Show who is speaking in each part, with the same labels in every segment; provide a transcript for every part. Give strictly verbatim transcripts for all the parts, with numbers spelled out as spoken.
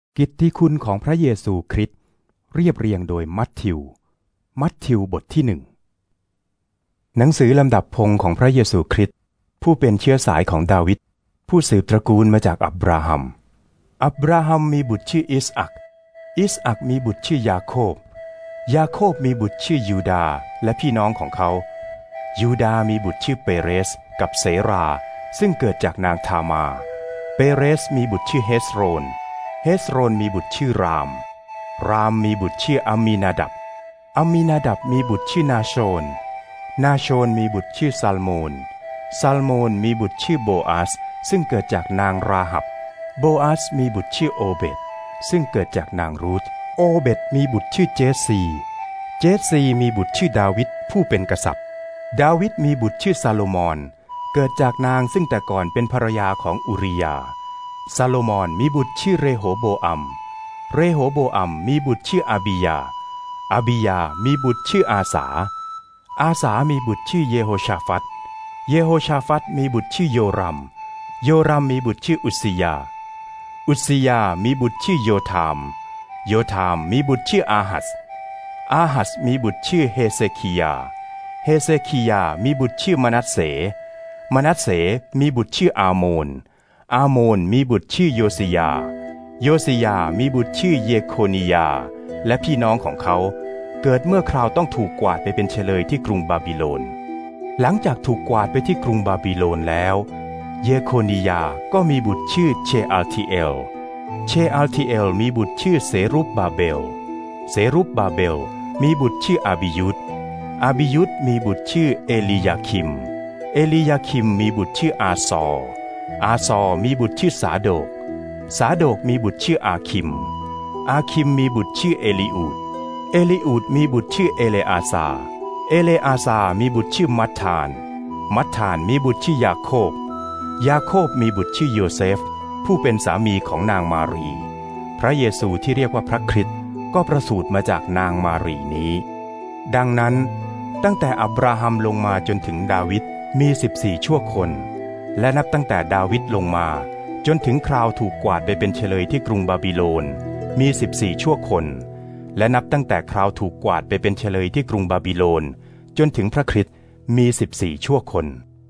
Speaker 1: กิตติคุณของพระเยซูคริสต์เรียบเรียงโดยมัทธิวมัทธิวบทที่หนึ่งหนังสือลำดับพงศ์ของพระเยซูคริสต์ผู้เป็นเชื้อสายของดาวิดผู้สืบตระกูลมาจากอับราฮัมอับราฮัมมีบุตรชื่ออิสอัคอิสอัคมีบุตรชื่อยาโคบยาโคบมีบุตรชื่อยูดาและพี่น้องของเขายูดามีบุตรชื่อเปเรสกับเสราซึ่งเกิดจากนางทามาเปเรสมีบุตรชื่อเฮสโรนเฮสโรนมีบุตรชื่อรามรามมีบุตรชื่ออามีนาดับอามีนาดับมีบุตรชื่อนาโชนนาโชนมีบุตรชื่อซัลโมนซัลโมนมีบุตรชื่อโบอาสซึ่งเกิดจากนางราหับโบอาสมีบุตรชื่อโอเบตซึ่งเกิดจากนางรูธโอเบตมีบุตรชื่อเจสซีเจสซีมีบุตรชื่อดาวิดผู้เป็นกษัตริย์ดาวิดมีบุตรชื่อซาโลมอนเกิดจากนางซึ่งแต่ก่อนเป็นภรรยาของอุริยาซาโลมอนมีบุตรชื่อเรโหโบอัมเรโหโบอัมมีบุตรชื่ออาบิยาอาบิยามีบุตรชื่ออาสาอาสามีบุตรชื่อเยโฮชาฟัตเยโฮชาฟัตมีบุตรชื่อโยรัมโยรัมมีบุตรชื่ออุสซิยาอุสซิยามีบุตรชื่อโยธามโยธามมีบุตรชื่ออาหัสอาหัสมีบุตรชื่อเฮเซคิยาเฮเซคิยามีบุตรชื่อมนัสเสมนัสเสมีบุตรชื่ออาโมนอาโมนมีบุตรชื่อโยซิยาโยซิยามีบุตรชื่อเยโคนียาและพี่น้องของเขาเกิดเมื่อคราวต้องถูกกวาดไปเป็นเฉลยที่กรุงบาบิโลนหลังจากถูกกวาดไปที่กรุงบาบิโลนแล้วเยโคนียาก็มีบุตรชื่อเชอัลทิเอลเชอัลทิเอลมีบุตรชื่อเซรุบบาเบลเซรุบบาเบลมีบุตรชื่ออาบิยุดอาบิยุดมีบุตรชื่อเอลียาคิมเอลียาคิมมีบุตรชื่ออาซออาซอมีบุตรชื่อสาโดกสาโดกมีบุตรชื่ออาคิมอาคิมมีบุตรชื่อเอลีอูดเอลีอูดมีบุตรชื่อเอเลอาซาเอเลอาซามีบุตรชื่อมัทธานมัทธานมีบุตรชื่อยาโคบยาโคบมีบุตรชื่อโยเซฟผู้เป็นสามีของนางมารีพระเยซูที่เรียกว่าพระคริสต์ก็ประสูติมาจากนางมารีนี้ดังนั้นตั้งแต่อับราฮัมลงมาจนถึงดาวิดมีสิบสี่ชั่วคนและนับตั้งแต่ดาวิดลงมาจนถึงคราวถูกกวาดไปเป็นเฉลยที่กรุงบาบิโลนมีสิบสี่ชั่วคนและนับตั้งแต่คราวถูกกวาดไปเป็นเฉลยที่กรุงบาบิโลนจนถึงพระคริสต์มีสิบสี่ชั่วคน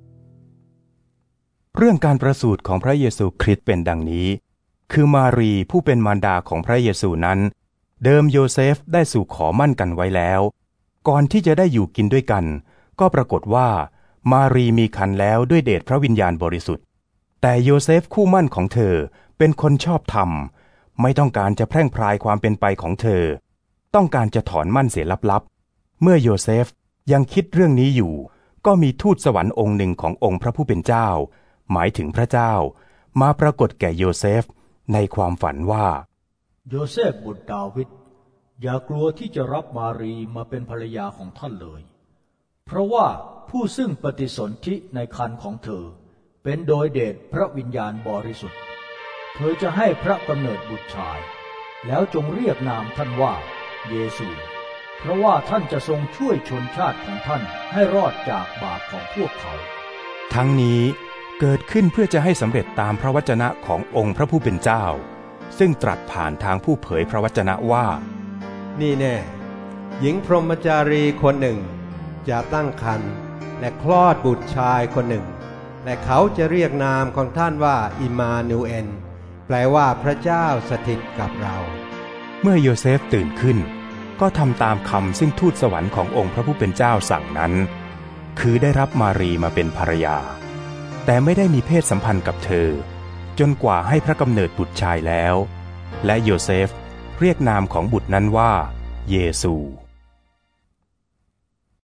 Speaker 1: เรื่องการประสูติของพระเยซูคริสต์เป็นดังนี้คือมารีผู้เป็นมารดาของพระเยซูนั้นเดิมโยเซฟได้สู่ขอมั่นกันไว้แล้วก่อนที่จะได้อยู่กินด้วยกันก็ปรากฏว่ามารีมีครรภ์แล้วด้วยเดชพระวิญญาณบริสุทธิ์แต่โยเซฟคู่มั่นของเธอเป็นคนชอบธรรมไม่ต้องการจะแพร่งพรายความเป็นไปของเธอต้องการจะถอนมั่นเสียลับๆเมื่อโยเซฟยังคิดเรื่องนี้อยู่ก็มีทูตสวรรค์องค์หนึ่งขององค์พระผู้เป็นเจ้าหมายถึงพระเจ้ามาปรากฏแก่โยเซฟในความฝันว่า
Speaker 2: โยเซฟบุตรดาวิดอย่ากลัวที่จะรับมารีมาเป็นภรรยาของท่านเลยเพราะว่าผู้ซึ่งปฏิสนธิในครรภ์ของเธอเป็นโดยเดชพระวิญญาณบริสุทธิ์เธอจะให้พระกำเนิดบุตรชายแล้วจงเรียกนามท่านว่าเยซูเพราะว่าท่านจะทรงช่วยชนชาติของท่านให้รอดจากบาปของพวกเขา
Speaker 1: ทั้งนี้เกิดขึ้นเพื่อจะให้สำเร็จตามพระวจนะขององค์พระผู้เป็นเจ้าซึ่งตรัสผ่านทางผู้เผยพระวจนะว่า
Speaker 3: นี่แน่หญิงพรหมจารีคนหนึ่งจะตั้งครรภ์และคลอดบุตรชายคนหนึ่งและเขาจะเรียกนามของท่านว่าอิมมานูเอลแปลว่าพระเจ้าสถิตกับเรา
Speaker 1: เมื่อโยเซฟตื่นขึ้นก็ทำตามคำซึ่งทูตสวรรค์ขององค์พระผู้เป็นเจ้าสั่งนั้นคือได้รับมารีมาเป็นภรรยาแต่ไม่ได้มีเพศสัมพันธ์กับเธอจนกว่าให้พระกำเนิดบุตรชายแล้วและโยเซฟเรียกนามของบุตรนั้นว่าเยซู